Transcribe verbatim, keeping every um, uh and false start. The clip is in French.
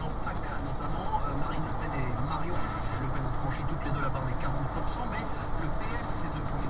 en P A C notamment. Euh, Marine Le Pen et Marion Le Pen ont franchi toutes les deux la barre des quarante pour cent, mais le P S s'est de